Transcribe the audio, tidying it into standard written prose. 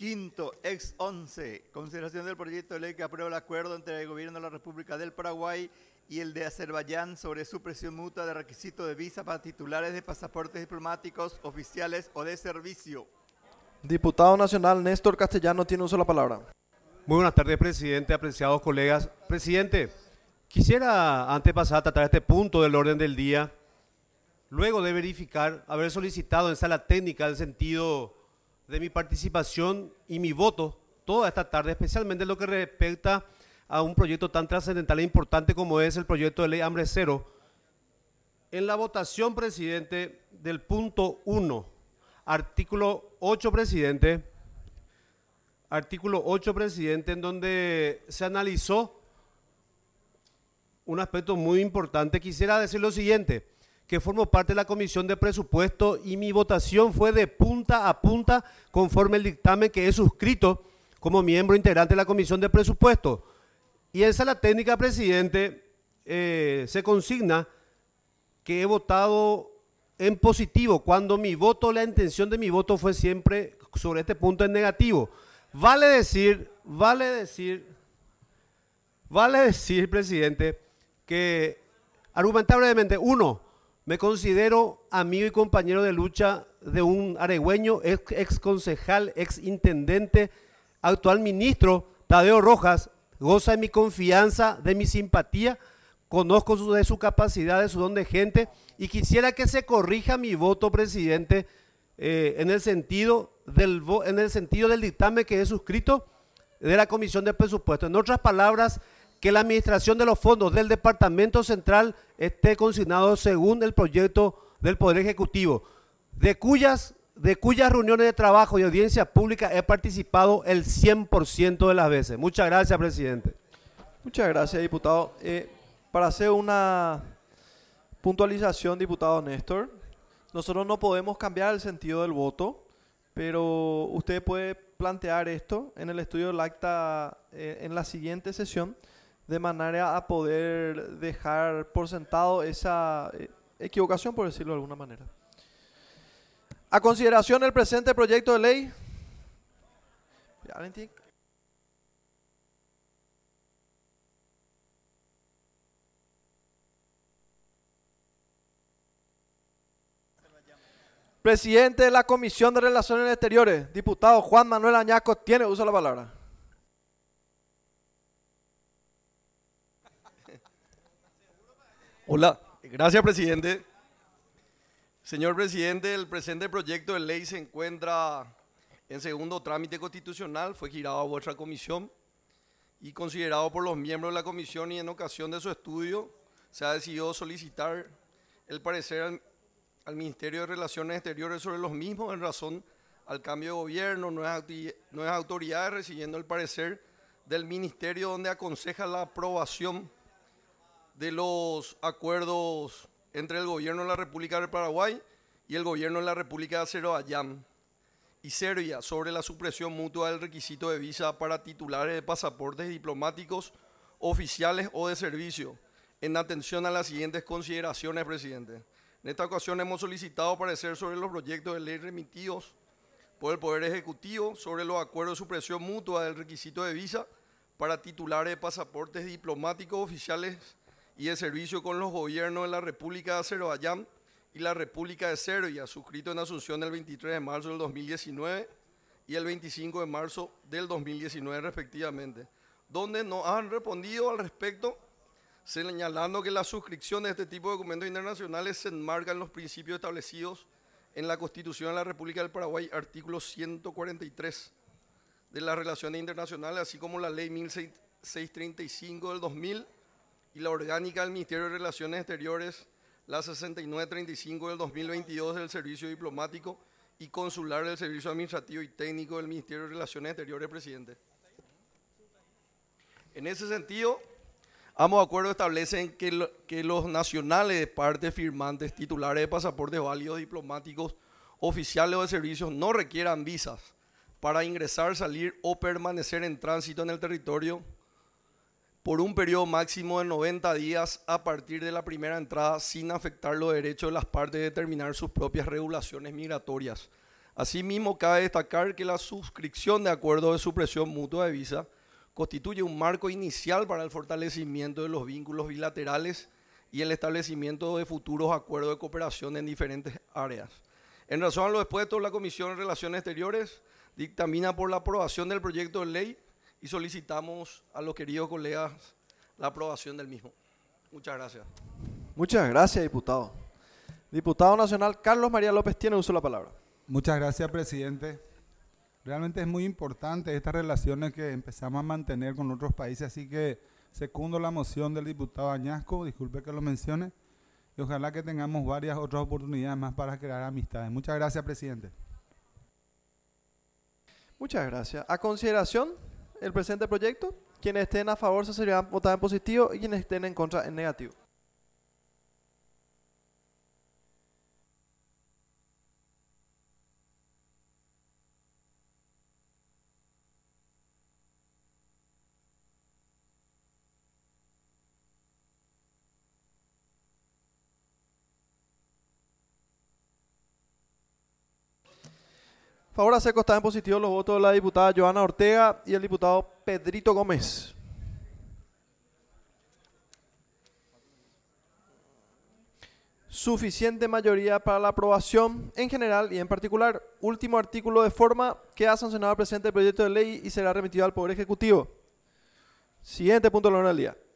Quinto, ex 11, consideración del proyecto de ley que aprueba el acuerdo entre el Gobierno de la República del Paraguay y el de Azerbaiyán sobre supresión mutua de requisitos de visa para titulares de pasaportes diplomáticos oficiales o de servicio. Diputado Nacional Néstor Castellano tiene uso de la palabra. Muy buenas tardes, presidente, apreciados colegas. Presidente, quisiera antes de pasar a tratar este punto del orden del día, luego de verificar, haber solicitado en sala técnica el sentido de mi participación y mi voto toda esta tarde, especialmente en lo que respecta a un proyecto tan trascendental e importante como es el proyecto de ley Hambre Cero. En la votación, presidente, del punto 1, artículo 8, presidente, en donde se analizó un aspecto muy importante, quisiera decir lo siguiente, que formo parte de la Comisión de Presupuesto y mi votación fue de punta a punta conforme el dictamen que he suscrito como miembro integrante de la Comisión de Presupuesto. Y en sala técnica, presidente, se consigna que he votado en positivo cuando mi voto, la intención de mi voto fue siempre sobre este punto en negativo. Vale decir, presidente, que argumentar brevemente, uno, me considero amigo y compañero de lucha de un aregüeño, ex concejal, ex intendente, actual ministro, Tadeo Rojas, goza de mi confianza, de mi simpatía, conozco de su capacidad, de su don de gente, y quisiera que se corrija mi voto, presidente, en el sentido del dictamen que he suscrito de la Comisión de Presupuestos. En otras palabras, que la administración de los fondos del Departamento Central esté consignado según el proyecto del Poder Ejecutivo, de cuyas reuniones de trabajo y audiencia pública he participado el 100% de las veces. Muchas gracias, presidente. Muchas gracias, diputado. Para hacer una puntualización, diputado Néstor, nosotros no podemos cambiar el sentido del voto, pero usted puede plantear esto en el estudio del acta en la siguiente sesión, de manera a poder dejar por sentado esa equivocación, por decirlo de alguna manera. A consideración del presente proyecto de ley. Presidente de la Comisión de Relaciones Exteriores, diputado Juan Manuel Añasco, tiene uso de la palabra. Hola, gracias, presidente. Señor presidente, el presente proyecto de ley se encuentra en segundo trámite constitucional, fue girado a vuestra comisión y considerado por los miembros de la comisión, y en ocasión de su estudio se ha decidido solicitar el parecer al Ministerio de Relaciones Exteriores sobre los mismos en razón al cambio de gobierno, nuevas autoridades, recibiendo el parecer del Ministerio, donde aconseja la aprobación de los acuerdos entre el Gobierno de la República del Paraguay y el Gobierno de la República de Azerbaiyán y Serbia sobre la supresión mutua del requisito de visa para titulares de pasaportes diplomáticos oficiales o de servicio, en atención a las siguientes consideraciones, presidente. En esta ocasión hemos solicitado parecer sobre los proyectos de ley remitidos por el Poder Ejecutivo sobre los acuerdos de supresión mutua del requisito de visa para titulares de pasaportes diplomáticos oficiales y de servicio con los gobiernos de la República de Azerbaiyán y la República de Serbia, suscrito en Asunción el 23 de marzo del 2019 y el 25 de marzo del 2019 respectivamente, donde nos han respondido al respecto, señalando que la suscripción de este tipo de documentos internacionales se enmarca en los principios establecidos en la Constitución de la República del Paraguay, artículo 143 de las Relaciones Internacionales, así como la Ley 1635 del 2000, y la orgánica del Ministerio de Relaciones Exteriores, la 6935 del 2022 del Servicio Diplomático y Consular del Servicio Administrativo y Técnico del Ministerio de Relaciones Exteriores, presidente. En ese sentido, ambos acuerdos establecen que los nacionales de partes firmantes titulares de pasaportes válidos diplomáticos oficiales o de servicios no requieran visas para ingresar, salir o permanecer en tránsito en el territorio por un periodo máximo de 90 días a partir de la primera entrada, sin afectar los derechos de las partes de determinar sus propias regulaciones migratorias, Asimismo, cabe destacar que la suscripción de acuerdos de supresión mutua de visa constituye un marco inicial para el fortalecimiento de los vínculos bilaterales y el establecimiento de futuros acuerdos de cooperación en diferentes áreas. En razón a lo expuesto, la Comisión de Relaciones Exteriores dictamina por la aprobación del proyecto de ley y solicitamos a los queridos colegas la aprobación del mismo. Muchas gracias. Muchas gracias, diputado. Diputado nacional Carlos María López tiene uso de la palabra. Muchas gracias, presidente. Realmente es muy importante estas relaciones que empezamos a mantener con otros países, así que secundo la moción del diputado Añasco, disculpe que lo mencione, y ojalá que tengamos varias otras oportunidades más para crear amistades. Muchas gracias, presidente. Muchas gracias. A consideración, el presente proyecto, quienes estén a favor se serán votar en positivo y quienes estén en contra en negativo. Favor hacer constar en positivo los votos de la diputada Joana Ortega y el diputado Pedrito Gómez. Suficiente mayoría para la aprobación en general y en particular. Último artículo de forma. Queda sancionado el presente proyecto de ley y será remitido al Poder Ejecutivo. Siguiente punto del orden del día.